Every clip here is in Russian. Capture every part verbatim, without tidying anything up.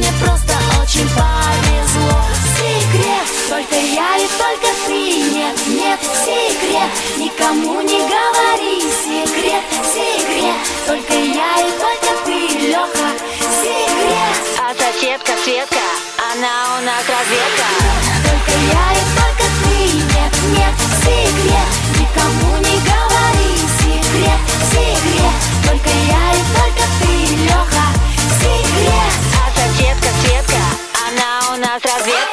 мне просто очень повезло. Секрет, только я и только ты. Нет, нет, секрет, никому не говори. Секрет, секрет, только я и только ты, Лёха. Секрет. А соседка Светка, она у нас разведка. Только я и только ты. Нет, нет, секрет, никому не говори. Секрет, секрет, только я и только ты, Лёха. Секрет. А соседка Светка, она у нас разведка.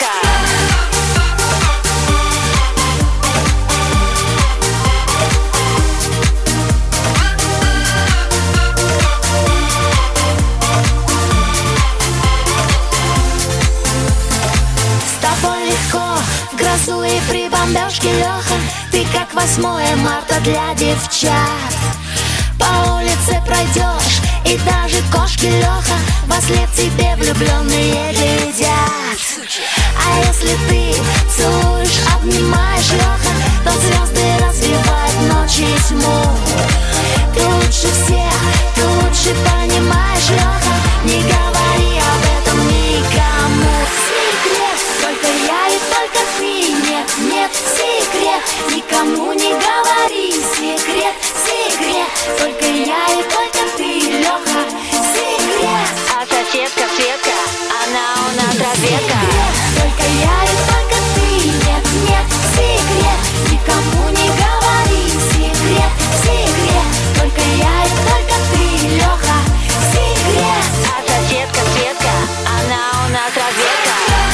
И при бомбежке, Лёха, ты как восьмое марта для девчат. По улице пройдешь, и даже кошки, Лёха, вослед тебе влюбленные глядят. А если ты целуешь, обнимаешь, Лёха, то звезды развивают ночь и тьму. Ты лучше всех, ты лучше понимаешь, Лёха, не говори об этом никому. Секрет, только я и только ты. Нет, нет, секрет, никому не говори. Секрет, секрет, только я и только ты, Лёха. Секрет. А соседка Светка, она у нас разведка. Только я и только ты. Нет, нет, секрет, никому не говори. Секрет, секрет, только я и только ты, Лёха. Секрет. А соседка Светка, она у нас разведка.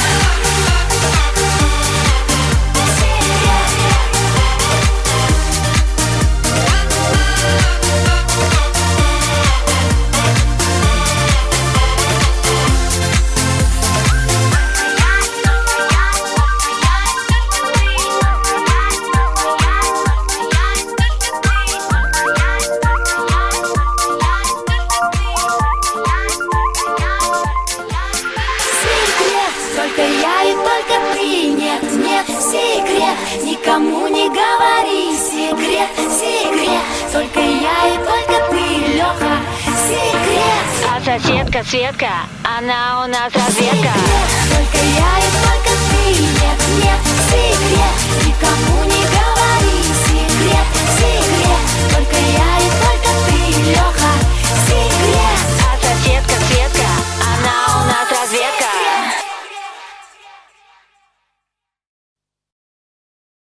Никому не говори. Секрет, секрет, только я и только ты, Лёха. Секрет. А соседка Светка, она у нас разведка. Только я и только ты. Нет, нет, секрет, никому не говори.